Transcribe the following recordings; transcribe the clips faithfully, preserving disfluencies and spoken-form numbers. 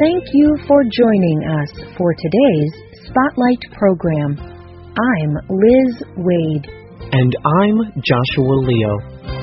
Thank you for joining us for today's Spotlight program. I'm Liz Wade. And I'm Joshua Leo.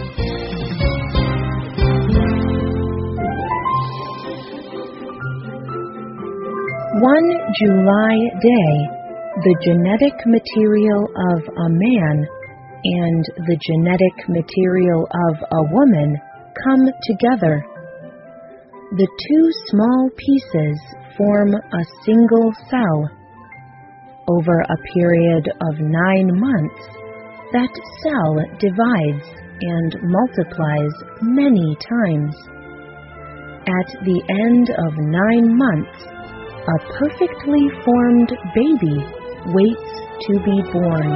One July day, the genetic material of a man and the genetic material of a woman come together. The two small pieces form a single cell. Over a period of nine months, that cell divides and multiplies many times. At the end of nine months, a perfectly formed baby waits to be born.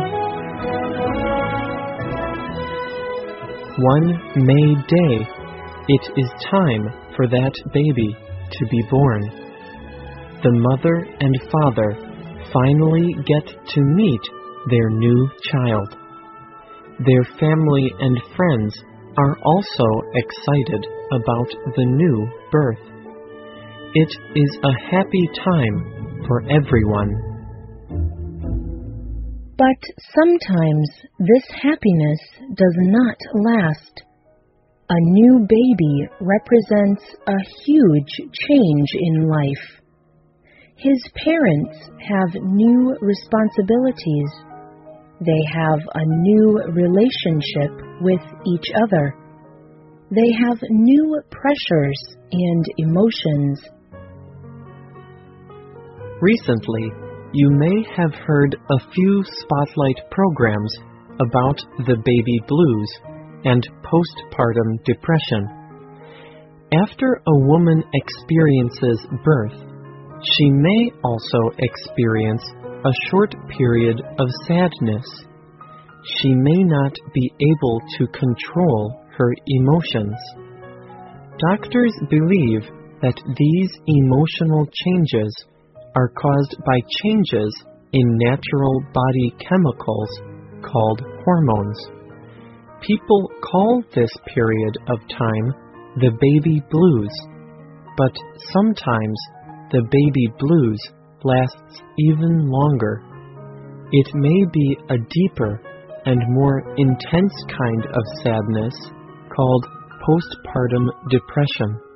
One May day, it is time for that baby to be born. The mother and father finally get to meet their new child. Their family and friends are also excited about the new birth. It is a happy time for everyone. But sometimes this happiness does not last. A new baby represents a huge change in life. His parents have new responsibilities. They have a new relationship with each other. They have new pressures and emotions. Recently, you may have heard a few Spotlight programs about the baby blues and postpartum depression. After a woman experiences birth, she may also experience a short period of sadness. She may not be able to control her emotions. Doctors believe that these emotional changes are caused by changes in natural body chemicals called hormones. People call this period of time the baby blues, but sometimes the baby blues lasts even longer. It may be a deeper and more intense kind of sadness called postpartum depression.